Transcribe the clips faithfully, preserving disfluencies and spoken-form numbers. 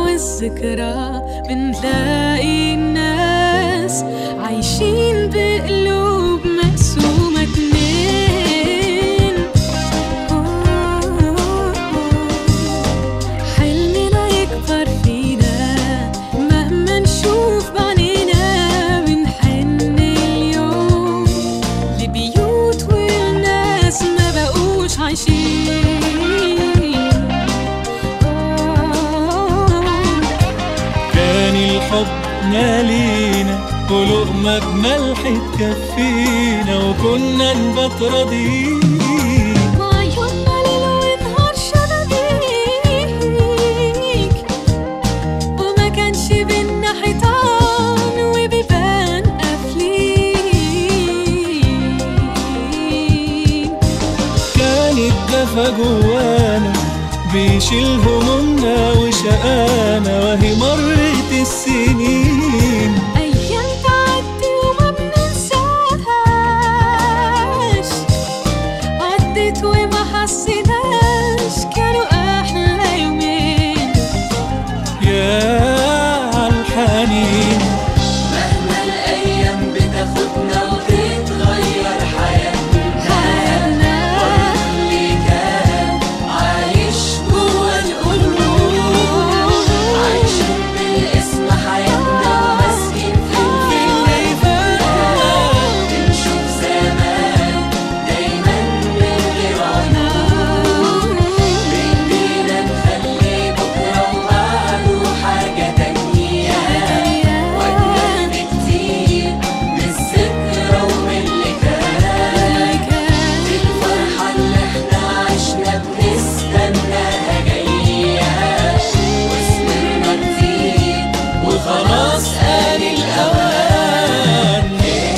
والذكرى بنلاقي الناس عايشين بقلوب مقسومة اتنين. حلمنا يكبر فينا مهما نشوف بعينينا، بنحن اليوم لبيوت والناس ما بقوش عايشين. الحب مالينا ولقمة بملح تكفينا، وكنا نبات راضيين وعيوننا ليل ونهار شبابيك، وما كانش بينا حيطان وبيبان قافلين. كان الدفا جوانا بيشيل همومنا وشقانا، وهي مرت السنين أيام تعدي وما بننساهاش، عدت وما حسيناش كانوا أحلى يومين. يا عالحنين مهما الأيام بتاخدنا وتتغير حياتنا، واللي كان عايش جوا القلوب عايشين بالاسم حياتنا وماسكين في الفكرة، بنشوف زمان دايما من غير عيوب، بإيدينا نخلي بكرة وبعده حاجة تانية وأجمل بكتير من الذكرى ومن اللي كان. دي الفرحة اللي احنا عشنا بنستناها جاية، وصبرنا كتير وخلاص آن الأوان.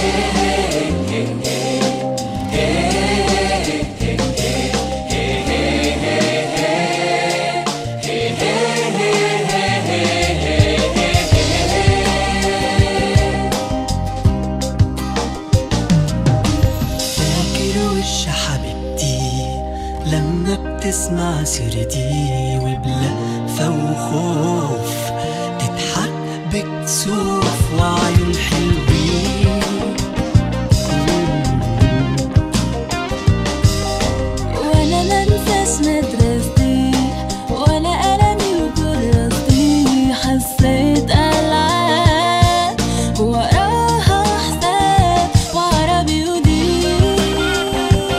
فاكر وش حبيبتي لما بتسمع سيرتي، وبلهفة وخوف تضحك بكسوف وعيون حلوين. وأنا لا أنسى اسم مدرستي ولا ألمي وكراستي، حسيت ألعاب وراها حساب وعربي ودين.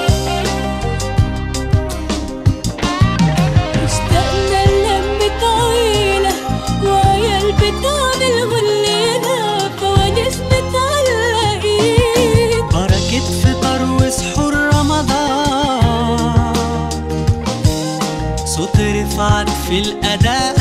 اشتقنا للمة عيلة وعيال بتعمل غلينا، فوانيس متعلقين. بركة فطر وسحور رمضان، صوت رفعت في الأداء